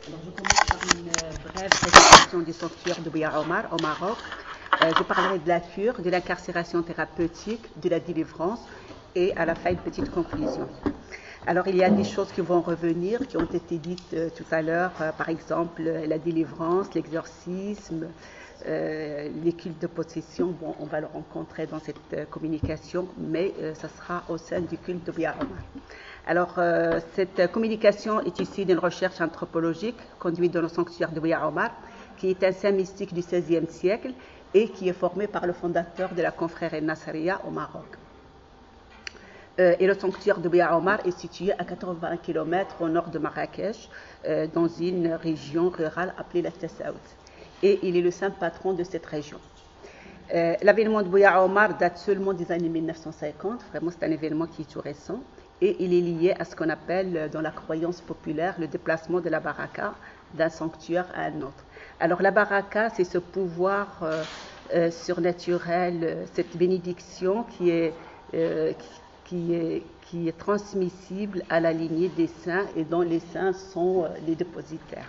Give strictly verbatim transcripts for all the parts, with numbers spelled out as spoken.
Alors, je commence par une euh, brève présentation du sanctuaire de Buya Omar au Maroc. Euh, je parlerai de la cure, de l'incarcération thérapeutique, de la délivrance et à la fin une petite conclusion. Alors, il y a des choses qui vont revenir, qui ont été dites euh, tout à l'heure, euh, par exemple la délivrance, l'exorcisme, euh, les cultes de possession. Bon, on va le rencontrer dans cette euh, communication, mais euh, ça sera au sein du culte de Buya Omar. Alors, euh, cette communication est issue d'une recherche anthropologique conduite dans le sanctuaire de Buya Omar, qui est un saint mystique du seizième siècle et qui est formé par le fondateur de la confrérie Nasriya au Maroc. Euh, et le sanctuaire de Buya Omar est situé à quatre-vingts kilomètres au nord de Marrakech, euh, dans une région rurale appelée la Tessaout. Et il est le saint patron de cette région. Euh, L'avènement de Buya Omar date seulement des années mille neuf cent cinquante, vraiment c'est un événement qui est tout récent. Et il est lié à ce qu'on appelle dans la croyance populaire le déplacement de la baraka d'un sanctuaire à un autre. Alors la baraka, c'est ce pouvoir euh, euh, surnaturel, euh, cette bénédiction qui est, euh, qui, qui, est, qui est transmissible à la lignée des saints et dont les saints sont euh, les dépositaires.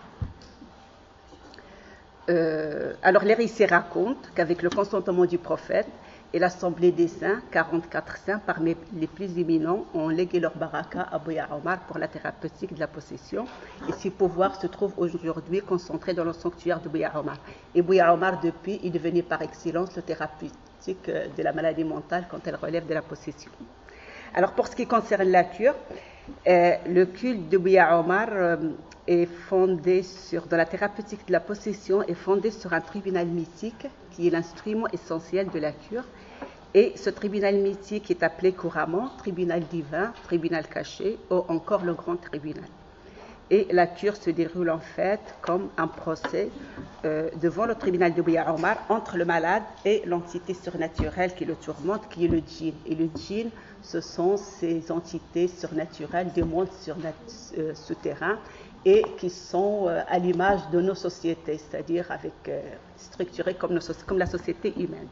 Euh, alors les récits racontent qu'avec le consentement du prophète, et l'Assemblée des saints, quarante-quatre saints parmi les plus éminents, ont légué leur baraka à Buya Omar pour la thérapeutique de la possession. Et ce pouvoir se trouve aujourd'hui concentré dans le sanctuaire de Buya Omar. Et Buya Omar, depuis, est devenu par excellence le thérapeutique de la maladie mentale quand elle relève de la possession. Alors, pour ce qui concerne la cure, euh, le culte de Buya Omar euh, est fondé sur, dans la thérapeutique de la possession, est fondé sur un tribunal mythique qui est l'instrument essentiel de la cure. Et ce tribunal mythique est appelé couramment tribunal divin, tribunal caché ou encore le grand tribunal. Et la cure se déroule en fait comme un procès euh, devant le tribunal de Buya Omar entre le malade et l'entité surnaturelle qui le tourmente, qui est le djinn. Et le djinn, ce sont ces entités surnaturelles, des mondes surna- euh, souterrains et qui sont euh, à l'image de nos sociétés, c'est-à-dire avec, euh, structurées comme, nos, comme la société humaine.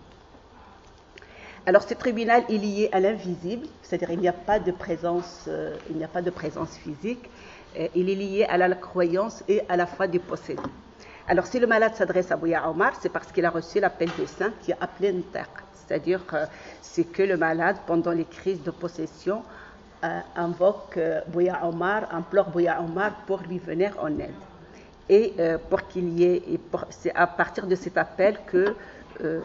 Alors, ce tribunal est lié à l'invisible, c'est-à-dire il n'y a pas de présence, euh, il n'y a pas de présence physique. Euh, il est lié à la, la croyance et à la foi du possédé. Alors, si le malade s'adresse à Buya Omar, c'est parce qu'il a reçu l'appel des saints qui est appelé Ntaq, c'est-à-dire euh, c'est que le malade, pendant les crises de possession, euh, invoque euh, Buya Omar, implore Buya Omar pour lui venir en aide. Et euh, pour qu'il y ait, et pour, c'est à partir de cet appel que euh,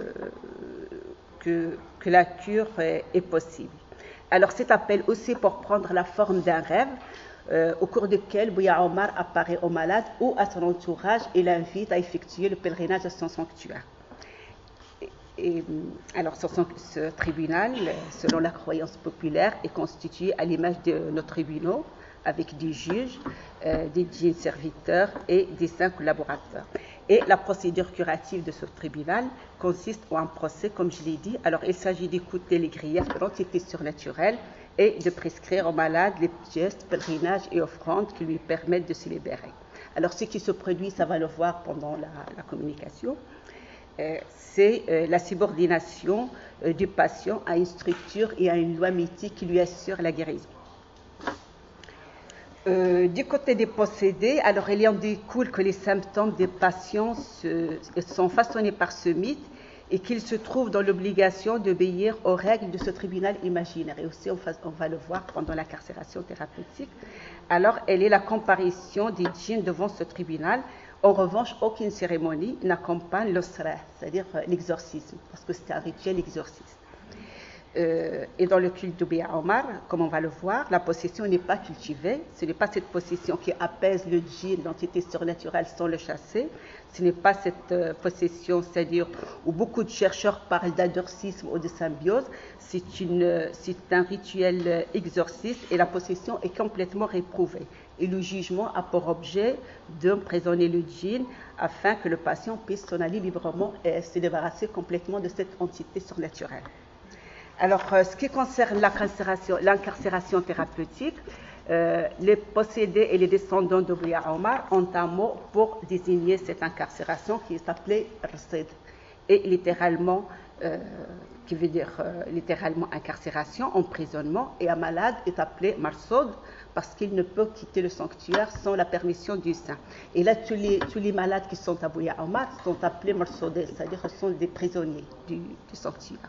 Que, que la cure est, est possible. Alors cet appel aussi pour prendre la forme d'un rêve euh, au cours duquel Buya Omar apparaît au malade ou à son entourage et l'invite à effectuer le pèlerinage à son sanctuaire. Et, et, alors ce, ce tribunal, selon la croyance populaire, est constitué à l'image de nos tribunaux avec des juges, euh, des djinns serviteurs et des saints collaborateurs. Et la procédure curative de ce tribunal consiste en un procès, comme je l'ai dit. Alors, il s'agit d'écouter les griefs de l'entité surnaturelle et de prescrire au malade les gestes, pèlerinages et offrandes qui lui permettent de se libérer. Alors, ce qui se produit, ça va le voir pendant la, la communication, euh, c'est euh, la subordination euh, du patient à une structure et à une loi mythique qui lui assure la guérison. Euh, du côté des possédés, alors il y en découle que les symptômes des patients se, sont façonnés par ce mythe et qu'ils se trouvent dans l'obligation d'obéir aux règles de ce tribunal imaginaire. Et aussi, on, fa, on va le voir pendant l'incarcération thérapeutique. Alors, elle est la comparution des djinns devant ce tribunal. En revanche, aucune cérémonie n'accompagne l'osra, c'est-à-dire l'exorcisme, parce que c'est un rituel exorciste. Euh, et dans le culte de Buya Omar, comme on va le voir, la possession n'est pas cultivée. Ce n'est pas cette possession qui apaise le djinn, l'entité surnaturelle, sans le chasser. Ce n'est pas cette euh, possession, c'est-à-dire où beaucoup de chercheurs parlent d'adorcisme ou de symbiose. C'est, une, c'est un rituel exorciste et la possession est complètement réprouvée. Et le jugement a pour objet d'emprisonner le djinn afin que le patient puisse s'en aller librement et se débarrasser complètement de cette entité surnaturelle. Alors, euh, ce qui concerne l'incarcération, l'incarcération thérapeutique, euh, les possédés et les descendants de Buya Omar ont un mot pour désigner cette incarcération qui est appelée rsid. et littéralement, euh, qui veut dire euh, littéralement incarcération, emprisonnement, et un malade est appelé marsoud parce qu'il ne peut quitter le sanctuaire sans la permission du saint. Et là, tous les, tous les malades qui sont à Buya Omar sont appelés marsoudés, c'est-à-dire que ce sont des prisonniers du, du sanctuaire.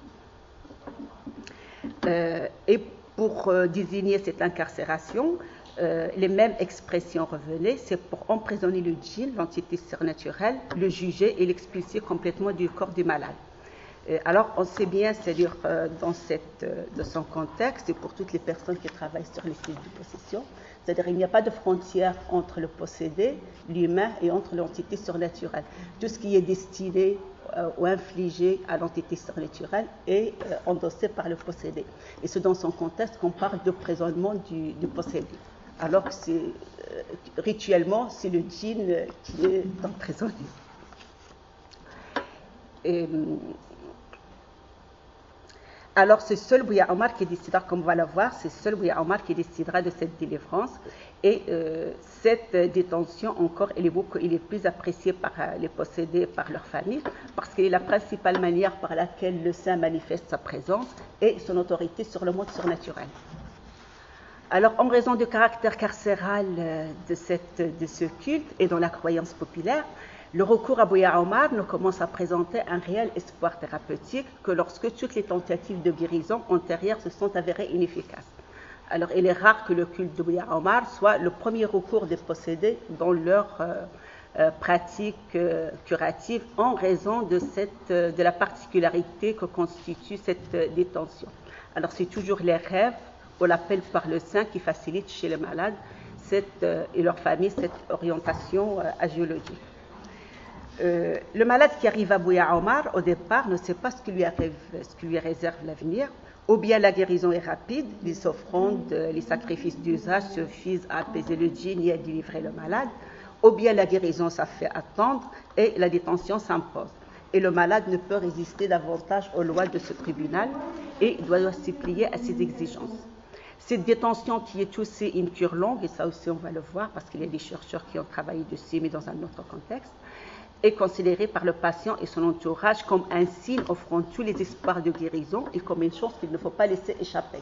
Euh, et pour euh, désigner cette incarcération, euh, les mêmes expressions revenaient, c'est pour emprisonner le djinn, l'entité surnaturelle, le juger et l'expulser complètement du corps du malade. Euh, alors on sait bien, c'est-à-dire euh, dans, cette, euh, dans son contexte, et pour toutes les personnes qui travaillent sur les sites de possession, c'est-à-dire il n'y a pas de frontière entre le possédé, l'humain, et entre l'entité surnaturelle. Tout ce qui est destiné euh, ou infligé à l'entité surnaturelle est euh, endossé par le possédé. Et c'est dans son contexte qu'on parle d'emprisonnement du, du possédé. Alors que c'est, euh, rituellement, c'est le djinn qui est emprisonné. Et, alors c'est seul Buya Omar qui décidera, comme on va le voir, c'est seul Buya Omar qui décidera de cette délivrance. Et euh, cette détention, encore, elle est, beaucoup, elle est plus appréciée par euh, les possédés, par leur famille, parce qu'elle est la principale manière par laquelle le saint manifeste sa présence et son autorité sur le monde surnaturel. Alors, en raison du caractère carcéral de, cette, de ce culte et dans la croyance populaire, le recours à Buya Omar ne commence à présenter un réel espoir thérapeutique que lorsque toutes les tentatives de guérison antérieures se sont avérées inefficaces. Alors, il est rare que le culte de Buya Omar soit le premier recours des possédés dans leur euh, euh, pratique euh, curative en raison de, cette, euh, de la particularité que constitue cette euh, détention. Alors, c'est toujours les rêves ou l'appel par le saint qui facilite chez les malades cette, euh, et leur famille cette orientation euh, agiologique. Euh, le malade qui arrive à Buya Omar, au départ, ne sait pas ce qui lui, arrive, ce qui lui réserve l'avenir, ou bien la guérison est rapide, les offrandes, les sacrifices d'usage suffisent à apaiser le djinn et à délivrer le malade, ou bien la guérison, ça fait attendre et la détention s'impose. Et le malade ne peut résister davantage aux lois de ce tribunal et doit s'y plier à ses exigences. Cette détention qui est aussi une cure longue, et ça aussi on va le voir parce qu'il y a des chercheurs qui ont travaillé dessus, mais dans un autre contexte, est considéré par le patient et son entourage comme un signe offrant tous les espoirs de guérison et comme une chose qu'il ne faut pas laisser échapper.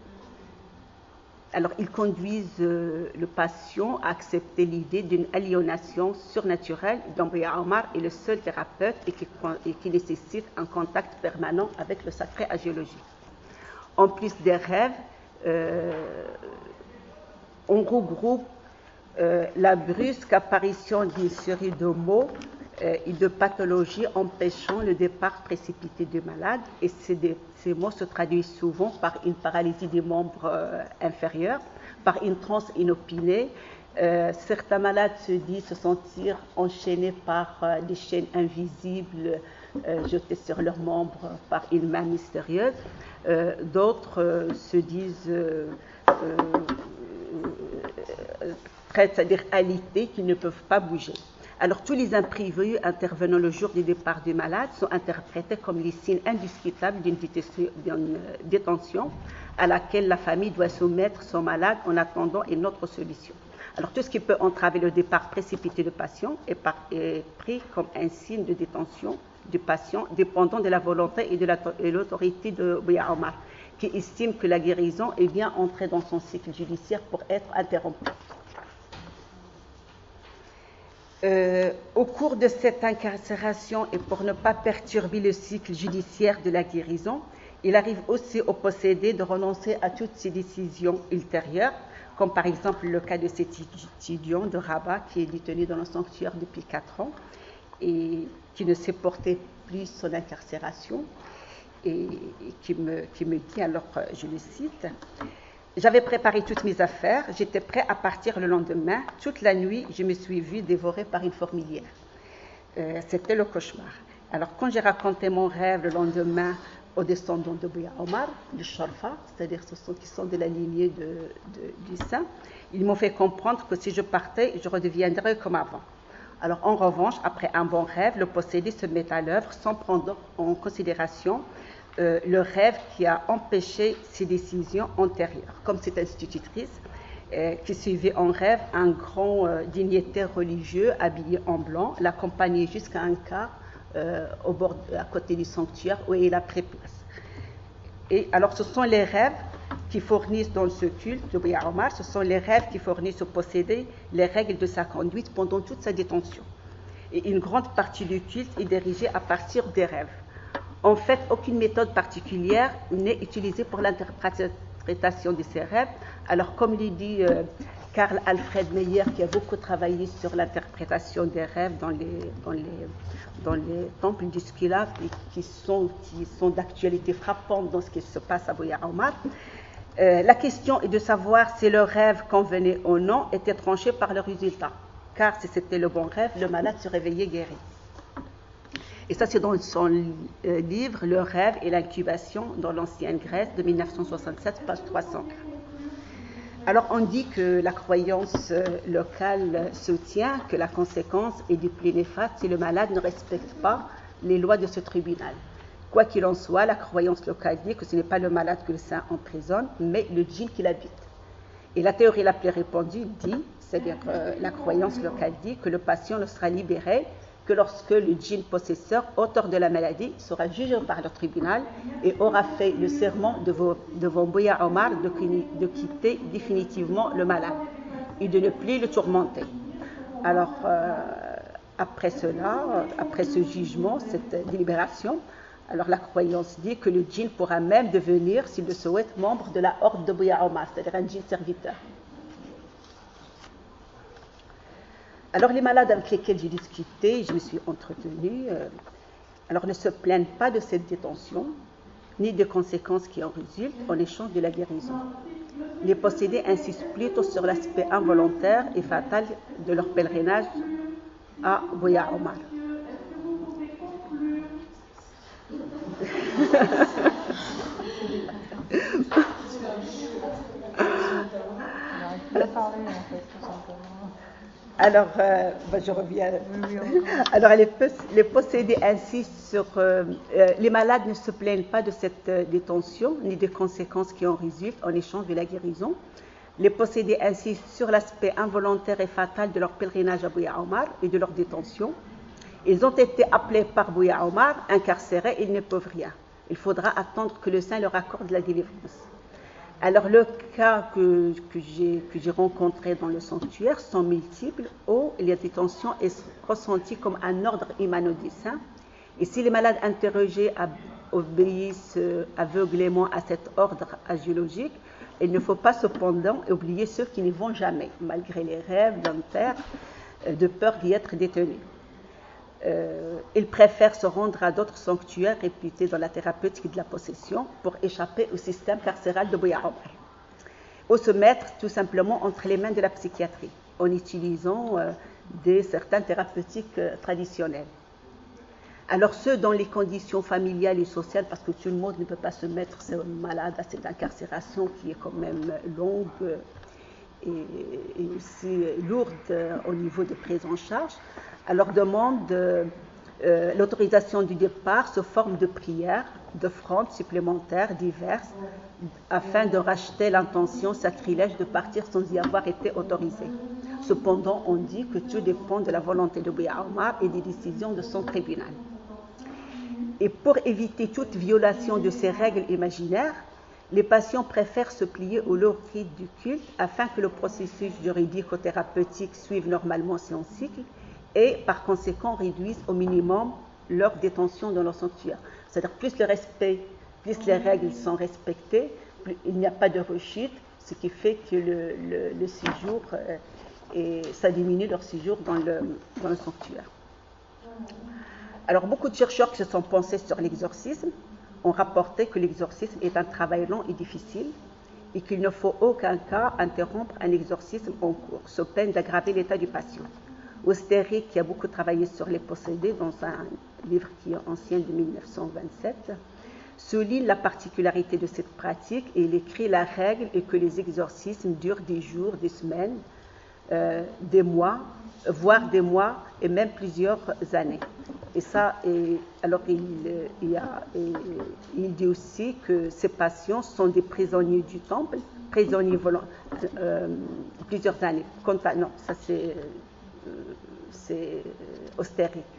Alors, ils conduisent euh, le patient à accepter l'idée d'une aliénation surnaturelle dont Buya Omar est le seul thérapeute et qui, et qui nécessite un contact permanent avec le sacré agiologique. En plus des rêves, euh, on regroupe euh, la brusque apparition d'une série de mots et de pathologies empêchant le départ précipité du malade. Et ces, ces mots se traduisent souvent par une paralysie des membres euh, inférieurs, par une transe inopinée. Euh, certains malades se disent se sentir enchaînés par euh, des chaînes invisibles euh, jetées sur leurs membres par une main mystérieuse. Euh, d'autres euh, se disent euh, euh, prêts, c'est-à-dire alités, qu'ils ne peuvent pas bouger. Alors, tous les imprévus intervenant le jour du départ du malade sont interprétés comme les signes indiscutables d'une détention à laquelle la famille doit soumettre son malade en attendant une autre solution. Alors, tout ce qui peut entraver le départ précipité du patient est, par, est pris comme un signe de détention du patient dépendant de la volonté et de l'autorité de Buya Omar, qui estime que la guérison est bien entrée dans son cycle judiciaire pour être interrompue. Euh, au cours de cette incarcération et pour ne pas perturber le cycle judiciaire de la guérison, il arrive aussi au possédé de renoncer à toutes ses décisions ultérieures, comme par exemple le cas de cet étudiant de Rabat qui est détenu dans le sanctuaire depuis quatre ans et qui ne supportait plus son incarcération et, et qui, me, qui me dit, alors je le cite, « J'avais préparé toutes mes affaires, j'étais prêt à partir le lendemain. Toute la nuit, je me suis vu dévoré par une fourmilière. Euh, C'était le cauchemar. Alors, quand j'ai raconté mon rêve le lendemain aux descendants de Buya Omar, du Sharfa, c'est-à-dire ceux qui sont de la lignée de, de, du saint, ils m'ont fait comprendre que si je partais, je redeviendrais comme avant. Alors, en revanche, après un bon rêve, le possédé se met à l'œuvre sans prendre en considération Euh, le rêve qui a empêché ses décisions antérieures. Comme cette institutrice euh, qui suivait en rêve un grand euh, dignitaire religieux habillé en blanc, l'accompagnait jusqu'à un quart euh, au bord, à côté du sanctuaire où il a pris place. Et alors, ce sont les rêves qui fournissent dans ce culte de Buya Omar, ce sont les rêves qui fournissent au possédé les règles de sa conduite pendant toute sa détention. Et une grande partie du culte est dirigée à partir des rêves. En fait, aucune méthode particulière n'est utilisée pour l'interprétation de ces rêves. Alors, comme le dit euh, Karl Alfred Meyer, qui a beaucoup travaillé sur l'interprétation des rêves dans les, dans les, dans les temples du Skila, qui sont, qui sont d'actualité frappante dans ce qui se passe à Buya Omar, euh, la question est de savoir si le rêve convenait ou non était tranché par le résultat. Car si c'était le bon rêve, le malade se réveillait guéri. Et ça, c'est dans son euh, livre « Le rêve et l'incubation dans l'ancienne Grèce » de mille neuf cent soixante-sept, page trois cents. Alors, on dit que la croyance euh, locale soutient que la conséquence est du plus néfaste si le malade ne respecte pas les lois de ce tribunal. Quoi qu'il en soit, la croyance locale dit que ce n'est pas le malade que le saint emprisonne, mais le djinn qui l'habite. Et la théorie la plus répandue dit, c'est-à-dire euh, la croyance locale dit que le patient ne sera libéré que lorsque le djinn possesseur, auteur de la maladie, sera jugé par le tribunal et aura fait le serment devant Buya Omar de, de quitter définitivement le malade et de ne plus le tourmenter. Alors, euh, après cela, après ce jugement, cette délibération, alors la croyance dit que le djinn pourra même devenir, s'il le souhaite, membre de la horde de Buya Omar, c'est-à-dire un djinn serviteur. Alors les malades avec lesquels j'ai discuté, je me suis entretenue, euh, alors ne se plaignent pas de cette détention, ni des conséquences qui en résultent en échange de la guérison. Les possédés insistent plutôt sur l'aspect involontaire et fatal de leur pèlerinage à Buya Omar. Alors, euh, ben je reviens. Alors, les, les possédés insistent sur... Euh, euh, les malades ne se plaignent pas de cette euh, détention, ni des conséquences qui en résultent en échange de la guérison. Les possédés insistent sur l'aspect involontaire et fatal de leur pèlerinage à Buya Omar et de leur détention. Ils ont été appelés par Buya Omar, incarcérés, ils ne peuvent rien. Il faudra attendre que le saint leur accorde la délivrance. Alors, le cas que, que, j'ai, que j'ai rencontré dans le sanctuaire sont multiples, où la détention est ressentie comme un ordre humano du saint. Et si les malades interrogés obéissent aveuglément à cet ordre agiologique, il ne faut pas cependant oublier ceux qui n'y vont jamais, malgré les rêves d'un père de peur d'y être détenus. Euh, ils préfèrent se rendre à d'autres sanctuaires réputés dans la thérapeutique de la possession pour échapper au système carcéral de Buya Omar, ou se mettre tout simplement entre les mains de la psychiatrie en utilisant euh, des, certaines thérapeutiques euh, traditionnelles. Alors ceux dans les conditions familiales et sociales, parce que tout le monde ne peut pas se mettre malade à cette incarcération qui est quand même longue euh, et, et aussi lourde euh, au niveau de prise en charge, alors demande euh, euh, l'autorisation du départ sous forme de prières, d'offrandes supplémentaires diverses, afin de racheter l'intention sacrilège de partir sans y avoir été autorisé. Cependant, on dit que tout dépend de la volonté de Buya Omar et des décisions de son tribunal. Et pour éviter toute violation de ces règles imaginaires, les patients préfèrent se plier au lourd rite du culte afin que le processus juridico-thérapeutique suive normalement son cycle et par conséquent réduisent au minimum leur détention dans leur sanctuaire. C'est-à-dire plus le respect, plus les règles sont respectées, plus il n'y a pas de rechute, ce qui fait que le, le, le séjour, euh, et ça diminue leur séjour dans le, dans le sanctuaire. Alors beaucoup de chercheurs qui se sont penchés sur l'exorcisme ont rapporté que l'exorcisme est un travail long et difficile et qu'il ne faut aucun cas interrompre un exorcisme en cours, sous peine d'aggraver l'état du patient. Austeri, qui a beaucoup travaillé sur les possédés dans un livre qui est ancien de mille neuf cent vingt-sept, souligne la particularité de cette pratique et il écrit la règle est que les exorcismes durent des jours, des semaines, euh, des mois, voire des mois et même plusieurs années. Et ça, et, alors il, il, a, et, il dit aussi que ces patients sont des prisonniers du temple, prisonniers volants, euh, plusieurs années. Non, ça c'est... c'est Austeri.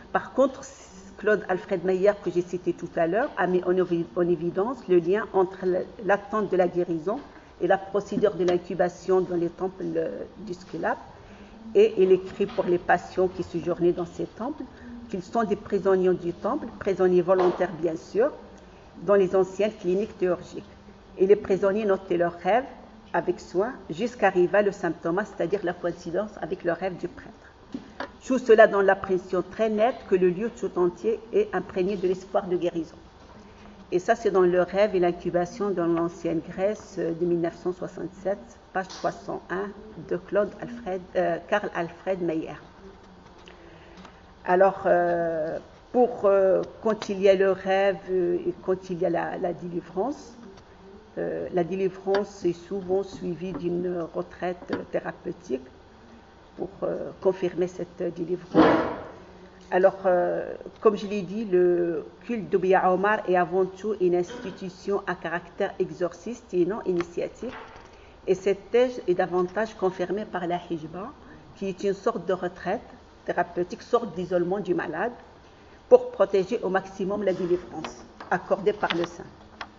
Par contre, Claude Alfred Meyer, que j'ai cité tout à l'heure, a mis en, en évidence le lien entre l'attente de la guérison et la procédure de l'incubation dans les temples du Sculap. Et il écrit pour les patients qui séjournaient dans ces temples qu'ils sont des prisonniers du temple, prisonniers volontaires bien sûr, dans les anciennes cliniques théurgiques. Et les prisonniers notaient leurs rêves avec soin jusqu'arriver le symptôme, c'est-à-dire la coïncidence avec le rêve du prêtre. Tout cela dans l'impression très nette que le lieu tout entier est imprégné de l'espoir de guérison. Et ça, c'est dans le rêve et l'incubation dans l'ancienne Grèce de mille neuf cent soixante-sept, page trois cent un, de Claude Alfred, euh, Karl Alfred Meyer. Alors, euh, pour euh, quand il y a le rêve euh, et quand il y a la, la délivrance, euh, la délivrance est souvent suivie d'une retraite thérapeutique pour euh, confirmer cette délivrance. Alors, euh, comme je l'ai dit, le culte de Biya Omar est avant tout une institution à caractère exorciste et non initiatique. Et cette thèse est davantage confirmée par la hijba, qui est une sorte de retraite thérapeutique, sorte d'isolement du malade, pour protéger au maximum la délivrance accordée par le saint.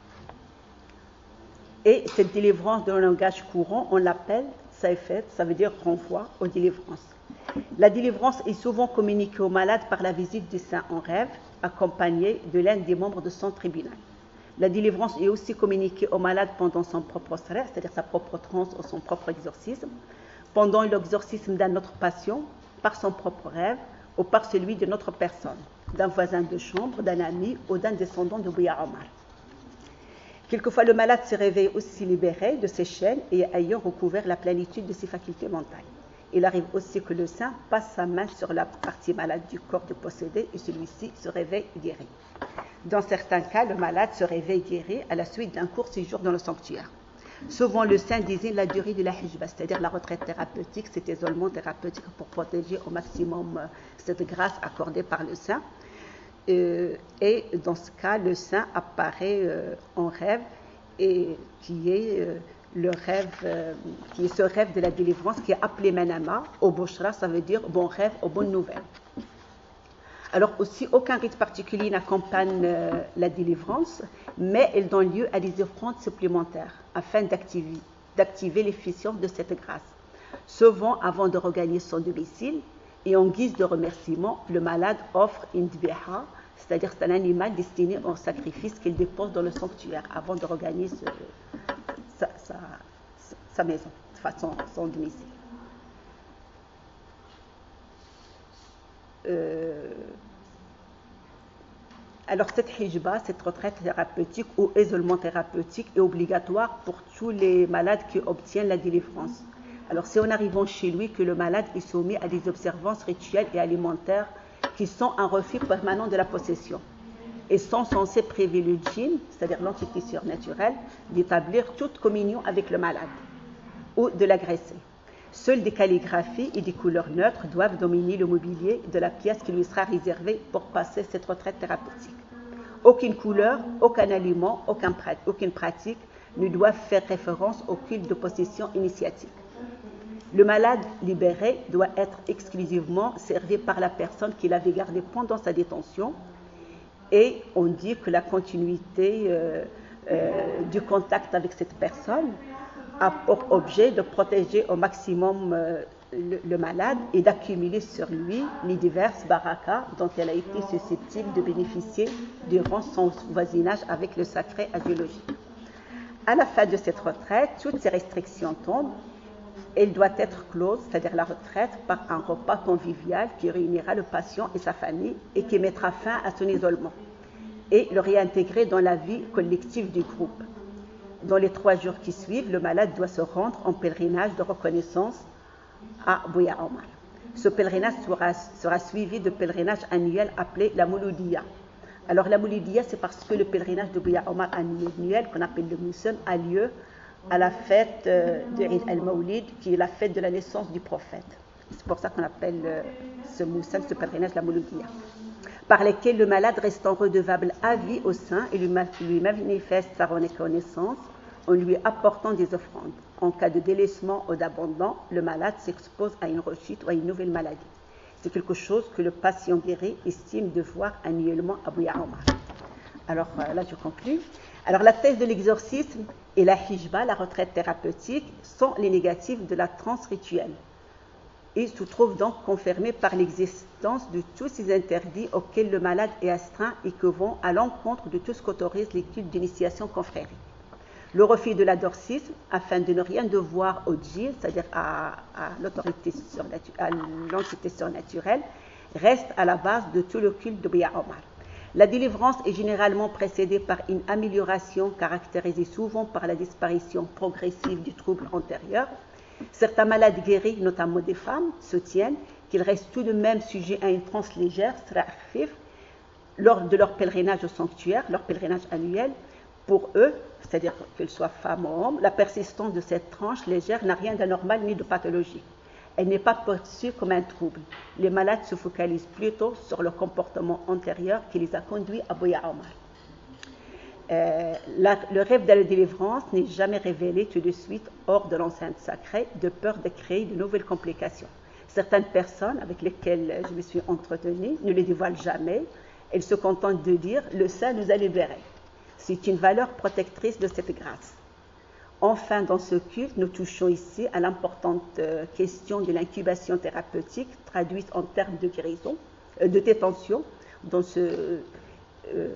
Et cette délivrance dans le langage courant, on l'appelle saïfet, ça veut dire renvoi aux délivrances. La délivrance est souvent communiquée au malade par la visite du saint en rêve, accompagné de l'un des membres de son tribunal. La délivrance est aussi communiquée au malade pendant son propre rêve, c'est-à-dire sa propre transe ou son propre exorcisme, pendant l'exorcisme d'un autre patient, par son propre rêve ou par celui d'une autre personne, d'un voisin de chambre, d'un ami ou d'un descendant de Biya Omar. Quelquefois, le malade se réveille aussi libéré de ses chaînes et ayant recouvert la plénitude de ses facultés mentales. Il arrive aussi que le saint passe sa main sur la partie malade du corps du possédé et celui-ci se réveille guéri. Dans certains cas, le malade se réveille guéri à la suite d'un court séjour dans le sanctuaire. Souvent, le saint désigne la durée de la hijba, c'est-à-dire la retraite thérapeutique, cet isolement thérapeutique pour protéger au maximum cette grâce accordée par le saint. Euh, et dans ce cas, le saint apparaît euh, en rêve, et qui est euh, le rêve, euh, qui est ce rêve de la délivrance qui est appelé Manama, au Boshra, ça veut dire bon rêve aux bonnes nouvelles. Alors aussi, aucun rite particulier n'accompagne euh, la délivrance, mais elle donne lieu à des offrandes supplémentaires afin d'activer, d'activer l'efficience de cette grâce. Souvent, avant de regagner son domicile, et en guise de remerciement, le malade offre une dbiha, c'est-à-dire c'est un animal destiné au sacrifice qu'il dépose dans le sanctuaire avant de regagner ce, sa, sa, sa maison, enfin son, son domicile. Euh, alors cette hijba, cette retraite thérapeutique ou isolement thérapeutique est obligatoire pour tous les malades qui obtiennent la délivrance. Alors c'est en arrivant chez lui que le malade est soumis à des observances rituelles et alimentaires qui sont un refus permanent de la possession et sont censés priver le djinn, c'est-à-dire l'entité surnaturelle, d'établir toute communion avec le malade ou de l'agresser. Seules des calligraphies et des couleurs neutres doivent dominer le mobilier de la pièce qui lui sera réservée pour passer cette retraite thérapeutique. Aucune couleur, aucun aliment, aucun, aucune pratique ne doivent faire référence au culte de possession initiatique. Le malade libéré doit être exclusivement servi par la personne qui l'avait gardé pendant sa détention, et on dit que la continuité euh, euh, du contact avec cette personne a pour objet de protéger au maximum euh, le, le malade et d'accumuler sur lui les diverses barakas dont elle a été susceptible de bénéficier durant son voisinage avec le sacré agéologique. À la fin de cette retraite, toutes ces restrictions tombent. Elle doit être close, c'est-à-dire la retraite, par un repas convivial qui réunira le patient et sa famille et qui mettra fin à son isolement et le réintégrer dans la vie collective du groupe. Dans les trois jours qui suivent, le malade doit se rendre en pèlerinage de reconnaissance à Biya Omar. Ce pèlerinage sera, sera suivi de pèlerinage annuel appelé la Mouloudiya. Alors la Mouloudiya, c'est parce que le pèlerinage de Biya Omar annuel, qu'on appelle le Moussem, a lieu à la fête euh, de Eid al-Mawlid, qui est la fête de la naissance du prophète. C'est pour ça qu'on appelle euh, ce Moussem, ce pèlerinage, la Mouloudiya, par lesquels le malade restant redevable à vie au saint et lui, lui manifeste sa reconnaissance en lui apportant des offrandes. En cas de délaissement ou d'abandon, le malade s'expose à une rechute ou à une nouvelle maladie. C'est quelque chose que le patient guéri estime devoir annuellement à Bouya Omar. Alors là, je conclue. Alors la thèse de l'exorcisme et la hijba, la retraite thérapeutique, sont les négatifs de la transe rituelle. Et se trouvent donc confirmés par l'existence de tous ces interdits auxquels le malade est astreint et qui vont à l'encontre de tout ce qu'autorise l'étude d'initiation confrérique. Le refus de l'adorcisme, afin de ne rien devoir au djinn, c'est-à-dire à, à l'autorité surnatu- à l'entité surnaturelle, reste à la base de tout le culte de Bouya Omar. La délivrance est généralement précédée par une amélioration caractérisée souvent par la disparition progressive du trouble antérieur. Certains malades guéris, notamment des femmes, soutiennent qu'ils restent tout de même sujets à une transe légère, lors de leur pèlerinage au sanctuaire, leur pèlerinage annuel. Pour eux, c'est-à-dire qu'ils soient femmes ou hommes, la persistance de cette tranche légère n'a rien d'anormal ni de pathologique. Elle n'est pas perçue comme un trouble. Les malades se focalisent plutôt sur le comportement antérieur qui les a conduits à Bouya Omar. Euh, la, le rêve de la délivrance n'est jamais révélé tout de suite hors de l'enceinte sacrée, de peur de créer de nouvelles complications. Certaines personnes avec lesquelles je me suis entretenue ne les dévoilent jamais. Elles se contentent de dire « le saint nous a libérés ». C'est une valeur protectrice de cette grâce. Enfin, dans ce culte, nous touchons ici à l'importante euh, question de l'incubation thérapeutique, traduite en termes de guérison, euh, de détention, dans ce... Euh,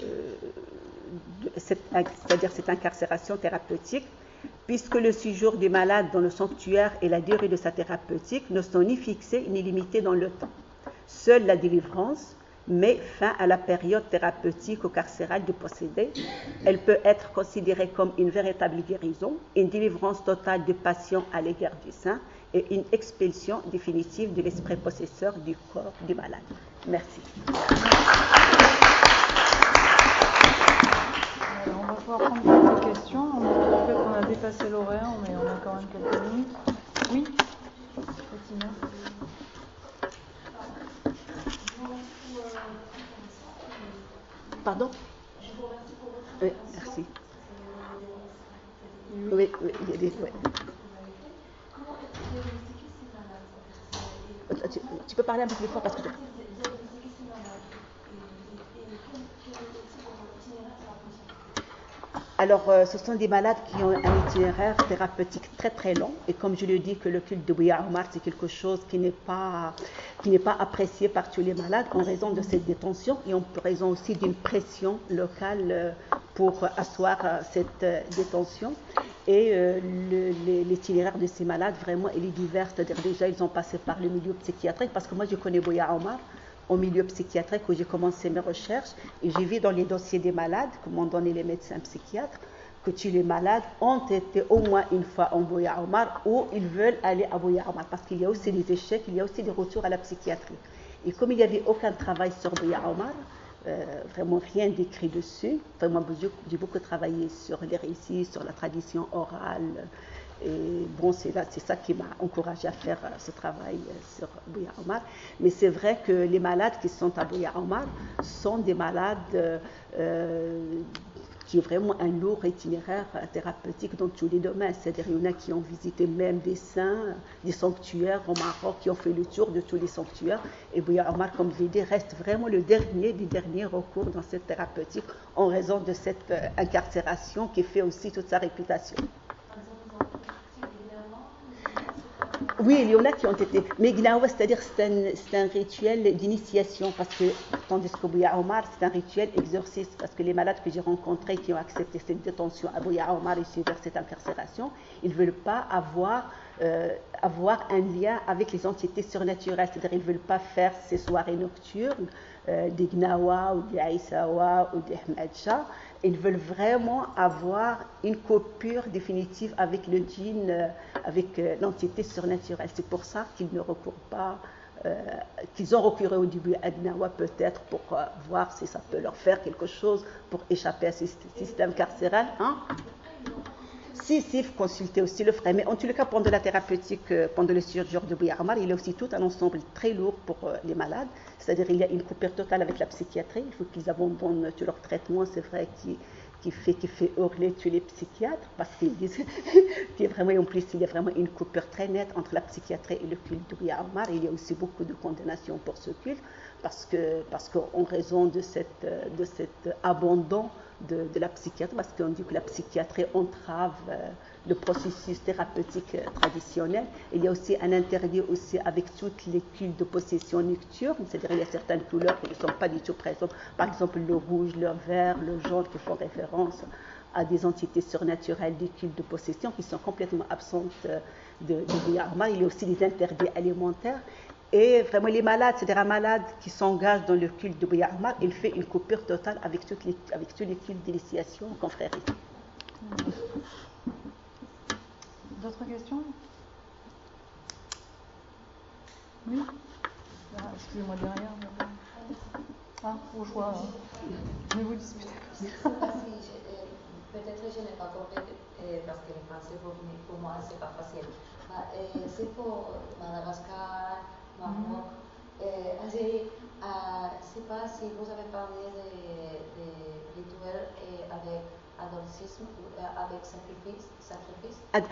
c'est-à-dire cette incarcération thérapeutique, puisque le séjour du malade dans le sanctuaire et la durée de sa thérapeutique ne sont ni fixés ni limités dans le temps. Seule la délivrance met fin à la période thérapeutique au carcéral du possédé. Elle peut être considérée comme une véritable guérison, une délivrance totale du patient à l'égard du saint et une expulsion définitive de l'esprit possesseur du corps du malade. Merci. Alors, on va pouvoir prendre quelques questions. En fait, on a dépassé l'horaire, mais on a quand même quelques minutes. Oui, Fatima. Pardon ? Oui, merci. Oui, oui, il y a des... Oui. Tu, tu peux parler un peu plus fort parce que... Je... Alors, euh, ce sont des malades qui ont un itinéraire thérapeutique très très long. Et comme je le dis, que le culte de Bouya Omar, c'est quelque chose qui n'est pas, qui n'est pas apprécié par tous les malades en raison de cette détention et en raison aussi d'une pression locale euh, pour asseoir euh, cette euh, détention. Et euh, le, le, l'itinéraire de ces malades, vraiment, il est divers. C'est-à-dire déjà, ils ont passé par le milieu psychiatrique, parce que moi, je connais Bouya Omar au milieu psychiatrique où j'ai commencé mes recherches et j'ai vu dans les dossiers des malades que m'ont donné les médecins psychiatres que tous les malades ont été au moins une fois en Bouya Omar ou ils veulent aller à Bouya Omar parce qu'il y a aussi des échecs, il y a aussi des retours à la psychiatrie. Et comme il n'y avait aucun travail sur Bouya Omar, euh, vraiment rien d'écrit dessus, vraiment j'ai beaucoup travaillé sur les récits, sur la tradition orale. Et bon, c'est, là, c'est ça qui m'a encouragé à faire euh, ce travail euh, sur Bouya Omar. Mais c'est vrai que les malades qui sont à Bouya Omar sont des malades euh, euh, qui ont vraiment un lourd itinéraire euh, thérapeutique dans tous les domaines. C'est-à-dire qu'il y en a qui ont visité même des saints, des sanctuaires au Maroc, qui ont fait le tour de tous les sanctuaires. Et Bouya Omar, comme je l'ai dit, reste vraiment le dernier des derniers recours dans cette thérapeutique en raison de cette euh, incarcération qui fait aussi toute sa réputation. Oui, il y en a qui ont été. Mais Gnawa, c'est-à-dire c'est un, c'est un rituel d'initiation, parce que, tandis que Bouya Omar, c'est un rituel exorciste, parce que les malades que j'ai rencontrés qui ont accepté cette détention à Bouya Omar et suivre cette incarcération, ils ne veulent pas avoir, euh, avoir un lien avec les entités surnaturelles, c'est-à-dire ils ne veulent pas faire ces soirées nocturnes euh, des Gnawa ou des Aïsawa ou des Ahmed Shah. Ils veulent vraiment avoir une coupure définitive avec le djinn, euh, avec euh, l'entité surnaturelle. C'est pour ça qu'ils ne recourent pas, euh, qu'ils ont recouru au début à Gnawa peut-être pour euh, voir si ça peut leur faire quelque chose pour échapper à ce système carcéral. Hein? Si, si, il faut consulter aussi le frère. Mais en tout cas, pendant la thérapeutique, euh, pendant le séjour de Bouya Omar, il y a aussi tout un ensemble très lourd pour euh, les malades. C'est-à-dire qu'il y a une coupure totale avec la psychiatrie. Il faut qu'ils abandonnent tout leur traitement. C'est vrai qu'ils, qui fait, qui fait hurler tous les psychiatres parce qu'ils disent qu'il y a vraiment, en plus, il y a vraiment une coupure très nette entre la psychiatrie et le culte de Buya Omar. Il y a aussi beaucoup de condamnations pour ce culte parce que, parce qu'en raison de, cette, de cet abandon de, de la psychiatrie, parce qu'on dit que la psychiatrie entrave euh, le processus thérapeutique euh, traditionnel. Il y a aussi un interdit aussi avec toutes les cultes de possession nocturne, c'est-à-dire il y a certaines couleurs qui ne sont pas du tout présentes, par exemple le rouge, le vert, le jaune, qui font référence à des entités surnaturelles, des cultes de possession qui sont complètement absentes de, de Buya Omar. Il y a aussi des interdits alimentaires. Et vraiment, les malades, c'est-à-dire un malade qui s'engage dans le culte de Buya Omar, il fait une coupure totale avec, toutes les, avec tous les cultes d'initiation en confrérie. D'autres questions? Oui? Ah, excusez-moi, derrière. Ah, au choix. Hein. Ne vous disputez pas. Peut-être que je n'ai pas compris parce que le français pour, pour moi c'est pas facile. C'est pour Madagascar, Maroc, mm-hmm. Algérie. Je ne sais pas si vous avez parlé des de rituels avec adolescisme ou avec sacrifice. sacrifice. Ad...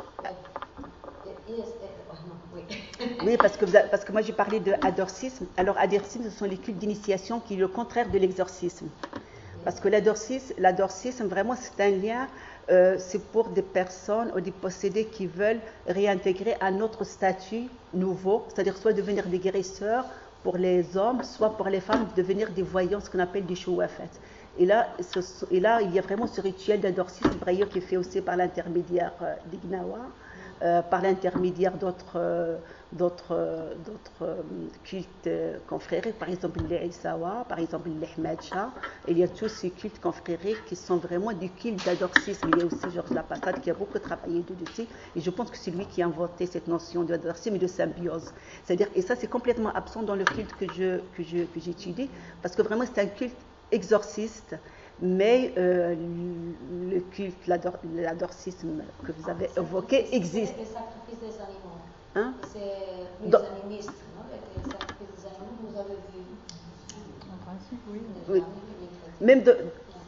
Yes, oui. Oui, parce que, vous avez, parce que moi j'ai parlé de adorcisme. Alors, adorcisme, ce sont les cultes d'initiation qui est le contraire de l'exorcisme. Parce que l'adorcisme, l'adorcisme vraiment, c'est un lien, euh, c'est pour des personnes ou des possédés qui veulent réintégrer un autre statut nouveau, c'est-à-dire soit devenir des guérisseurs pour les hommes, soit pour les femmes, devenir des voyants, ce qu'on appelle des chouafat. Et là, ce, et là, il y a vraiment ce rituel d'adorcisme brailleux qui est fait aussi par l'intermédiaire euh, d'Ignawa. Euh, par l'intermédiaire d'autres, euh, d'autres, euh, d'autres euh, cultes euh, confrériques, par exemple les Issawa, par exemple les Ahmadcha. Il y a tous ces cultes confrériques qui sont vraiment des cultes d'adorcisme. Il y a aussi Georges Lapassade qui a beaucoup travaillé dessus, et je pense que c'est lui qui a inventé cette notion d'adorcisme et de symbiose. C'est-à-dire, et ça c'est complètement absent dans le culte que, je, que, je, que j'étudie, parce que vraiment c'est un culte exorciste. Mais euh, le culte, l'ador, l'adorcisme que vous avez évoqué existe. C'est le sacrifice des animaux. Hein? C'est plus Donc, animiste, non? Le sacrifice des animaux, vous avez vu. En principe, oui. Oui. Même de,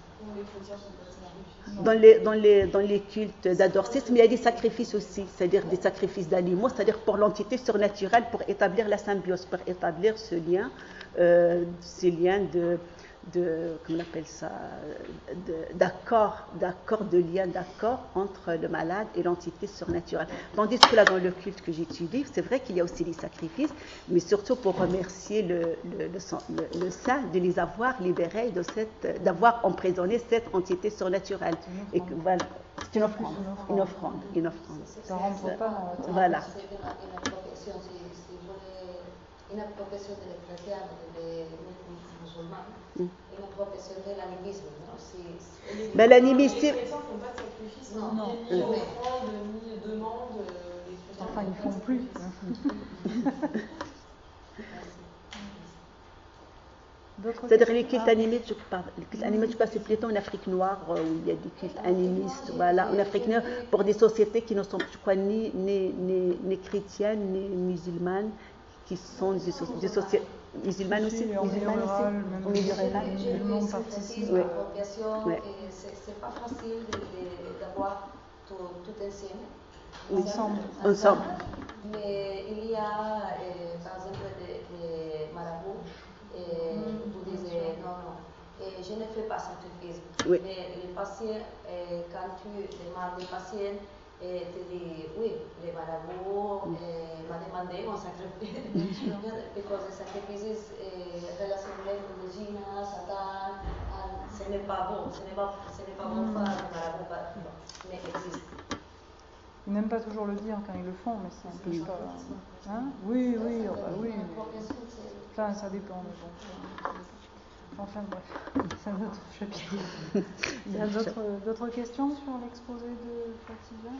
dans, les, dans, les, dans les cultes d'adorcisme, il y a des sacrifices aussi, c'est-à-dire des sacrifices d'animaux, c'est-à-dire pour l'entité surnaturelle, pour établir la symbiose, pour établir ce lien, euh, ces liens de. de, comment on appelle ça, de, d'accord, d'accord, de lien d'accord entre le malade et l'entité surnaturelle. Tandis que là, dans le culte que j'étudie, c'est vrai qu'il y a aussi des sacrifices, mais surtout pour remercier le, le, le, le, le saint de les avoir libérés, de cette, d'avoir emprisonné cette entité surnaturelle. Et que, voilà, c'est une offrande, une offrande, une offrande. Ça ne rentre pas dans la Voilà. C'est une profession, si vous voulez, une profession de chrétien, de musulman. Mm. Une profession de l'animisme, non? Si, si... Ben, l'animisme. Les chrétiens ne font pas de sacrifice, non, non. non. Ni offrande, ni demande. Les chrétiens enfin, ils ne font plus. C'est-à-dire les cultes animistes, je parle. Les cultes animistes, je crois, c'est plutôt en Afrique noire où il y a des cultes animistes. Voilà, en Afrique noire, pour des sociétés qui ne sont, je crois, ni, ni, ni, ni chrétiennes, ni musulmanes, qui sont des, des sociétés. Musulmanes aussi, musulmanes aussi, au milieu rural. Oui. Oui. C'est pas facile d'avoir tout, tout ensemble. Oui. Ensemble. Ensemble. Mais il y a, euh, par exemple, des, des marabouts, et mm. vous disiez non, non, et je ne fais pas sacrifice. Oui. Mais les patients, euh, quand tu demandes des patients, et te dit, oui, les marabouts eh, m'ont demandé un sacrifice. Because the sacrifice is eh, relationnel with the Gina, Satan, and ce n'est pas bon, ce n'est pas, ce n'est pas bon faire les marabouts, mais existe. Ils n'aiment pas toujours le dire quand ils le font, mais ça n'empêche pas. Hein? Oui, oui, oh bah oui. Enfin, ça dépend, mais bon. Enfin bref, c'est un autre chapitre. Il y a d'autres, d'autres questions sur l'exposé de Fatima?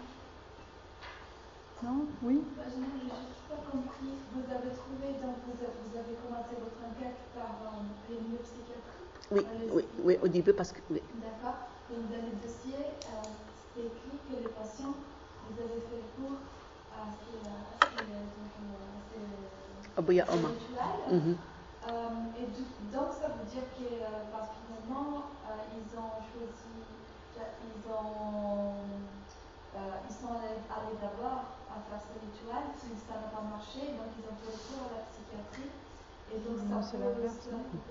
Non? Oui? Bah, je n'ai juste pas compris. Vous avez trouvé, donc vous avez, vous avez commencé votre enquête par euh, une psychiatrie? Oui, oui, oui, au début parce que... Oui. D'accord. Donc dans le dossier, euh, c'est écrit que les patients, vous avez fait recours à ces... À Buya Omar. Euh, et du, donc ça veut dire que euh, parce que finalement euh, ils ont choisi ont, euh, ils sont allés, allés d'abord à faire ce rituel, puis ça n'a pas marché, donc ils ont fait le tour à la psychiatrie. Et donc Non, ça c'est peut, l'inverse, ça non peut-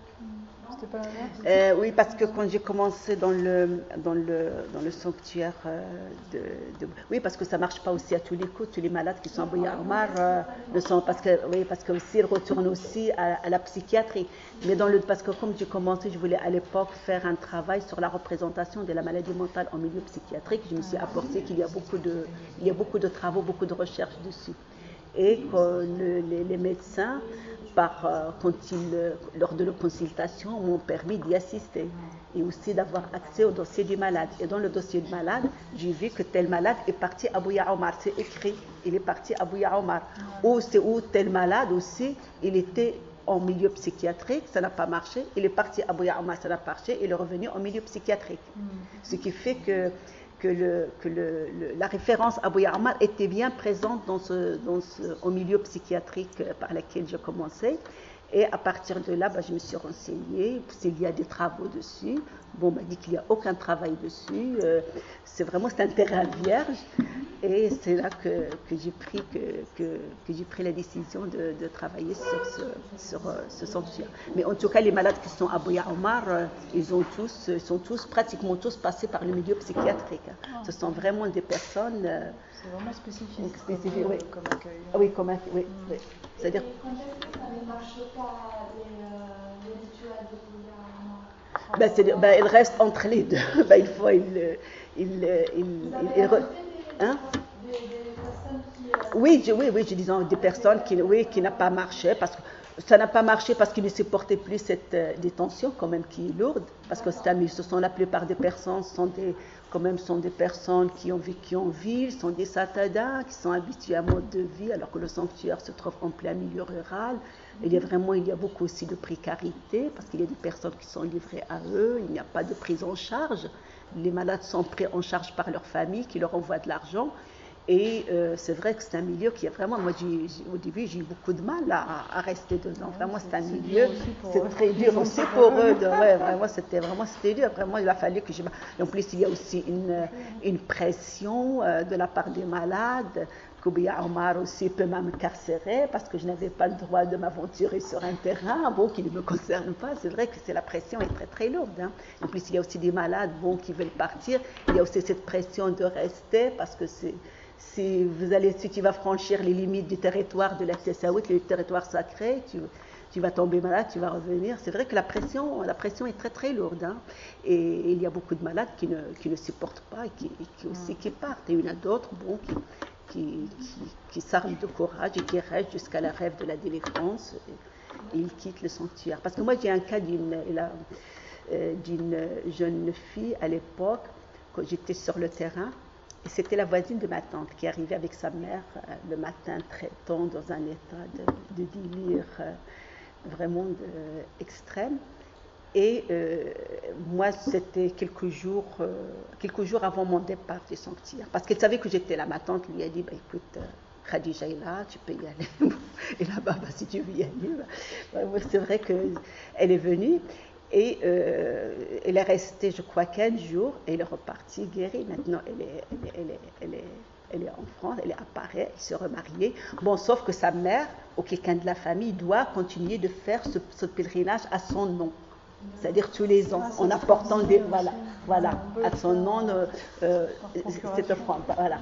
non C'était pas l'inverse? Euh, oui, parce que quand j'ai commencé dans le, dans le, dans le sanctuaire euh, de, de- Oui, parce que ça ne marche pas aussi à tous les coups. Tous les malades qui sont à Bouya Omar euh, ne sont... Parce que, oui, parce que aussi, ils retournent aussi à, à la psychiatrie. Mais dans le... Parce que comme j'ai commencé, je voulais à l'époque faire un travail sur la représentation de la maladie mentale en milieu psychiatrique. Je me suis apporté qu'il y a beaucoup de, il y a beaucoup de travaux, beaucoup de recherches dessus. Et que le- les, les médecins, par, euh, quand ils, lors de la consultation, m'ont permis d'y assister et aussi d'avoir accès au dossier du malade. Et dans le dossier du malade, j'ai vu que tel malade est parti à Bouya Omar. C'est écrit, il est parti à Bouya Omar. Ou c'est où tel malade aussi, il était en milieu psychiatrique, ça n'a pas marché. Il est parti à Bouya Omar, ça n'a pas marché. Il est revenu en milieu psychiatrique. Ce qui fait que que, le, que le, le, la référence à Bouya Omar était bien présente dans ce, dans ce, au milieu psychiatrique par lequel je commençais. Et à partir de là, bah, je me suis renseignée s'il y a des travaux dessus. Bon, on m'a dit qu'il n'y a aucun travail dessus. Euh, c'est vraiment c'est un terrain vierge. Et c'est là que, que, j'ai, pris, que, que, que j'ai pris la décision de, de travailler sur ce, sur, euh, ce sanctuaire. Mais en tout cas, les malades qui sont à Bouya Omar, euh, ils, ont tous, ils sont tous, pratiquement tous passés par le milieu psychiatrique. Hein. Ce sont vraiment des personnes... Euh, c'est vraiment spécifique, spécifique comme, oui. comme accueil. Oui, comme accueil, oui. Mm. oui. C'est-à-dire... Et quand est-ce que ça ne marche pas, les, euh, les rituels de Bouya Omar? Ben, c'est, ben, il reste entre les deux. Ben, il faut... Il, il, il, il, il, il, hein? Des, des personnes qui, euh... Oui, je, oui, oui, je disais des personnes qui, oui, qui n'ont pas marché parce que ça n'a pas marché parce qu'ils ne supportaient plus cette euh, détention quand même qui est lourde parce que c'est, ce sont la plupart des personnes sont des, quand même sont des personnes qui ont vécu en ville, sont des satadas, qui sont habitués à un mode de vie alors que le sanctuaire se trouve en plein milieu rural. Il y a vraiment, il y a beaucoup aussi de précarité parce qu'il y a des personnes qui sont livrées à eux, il n'y a pas de prise en charge. Les malades sont pris en charge par leur famille qui leur envoie de l'argent. Et euh, c'est vrai que c'est un milieu qui est vraiment, moi j'ai, j'ai, au début j'ai eu beaucoup de mal à, à rester dedans. Vraiment c'est un milieu, c'est très dur aussi pour eux. De, ouais, vraiment c'était vraiment c'était dur. Vraiment il a fallu que je. En plus il y a aussi une, une pression euh, de la part des malades. Bouya Omar aussi peut m'incarcérer parce que je n'avais pas le droit de m'aventurer sur un terrain bon, qui ne me concerne pas. C'est vrai que c'est, la pression est très très lourde. Hein. En plus, il y a aussi des malades bon, qui veulent partir. Il y a aussi cette pression de rester parce que c'est, si, vous allez, si tu vas franchir les limites du territoire de la Tessaout, le territoire sacré, tu, tu vas tomber malade, tu vas revenir. C'est vrai que la pression, la pression est très très lourde. Hein. Et, et il y a beaucoup de malades qui ne, qui ne supportent pas et qui, et qui aussi qui partent. Et il y en a d'autres bon, qui... Qui, qui, qui s'arment de courage et qui restent jusqu'à la rêve de la délivrance et, et ils quittent le sanctuaire. Parce que moi j'ai un cas d'une, euh, d'une jeune fille à l'époque, quand j'étais sur le terrain, et c'était la voisine de ma tante qui arrivait avec sa mère euh, le matin très tôt dans un état de, de délire euh, vraiment de, extrême. Et euh, moi, c'était quelques jours, euh, quelques jours avant mon départ du sanctuaire. Parce qu'elle savait que j'étais là. Ma tante lui a dit, bah, écoute, euh, Khadija est là, tu peux y aller. Et là-bas, bah, si tu veux y aller. Bah, bah, c'est vrai qu'elle est venue. Et euh, elle est restée, je crois, quinze jours. Et elle est repartie guérie. Maintenant, elle est, elle est, elle est, elle est, elle est en France, elle est à Paris, elle s'est remariée. Bon, sauf que sa mère ou quelqu'un de la famille doit continuer de faire ce, ce pèlerinage à son nom. C'est-à-dire tous les ans, en apportant des... Voilà, voilà à son nom, euh, euh, cette offrande. Voilà.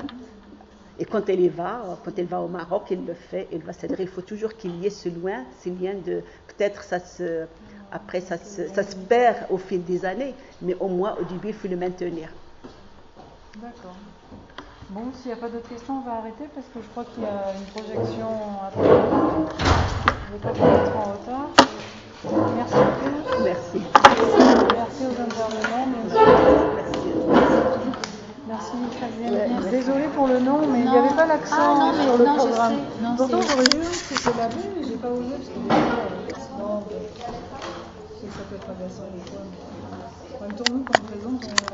Et quand elle y va, quand elle va au Maroc, elle le fait, elle va, c'est-à-dire il faut toujours qu'il y ait ce lien, ce lien de... Peut-être ça se... Après, ça se, ça se perd au fil des années, mais au moins, au début, il faut le maintenir. D'accord. Bon, s'il n'y a pas d'autres questions, on va arrêter parce que je crois qu'il y a une projection à préparer. Je ne vais pas vous mettre en retard. Merci à tous. Merci. Merci aux intervenants. Merci. Merci, Fabienne. Désolée pour le nom, mais il n'y avait pas l'accent ah, non, sur le non, programme. Non, pourtant, j'aurais dû, si c'est la vue, mais je n'ai pas osé parce que non, ça peut traverser les fois. En même temps, nous, quand on présente, on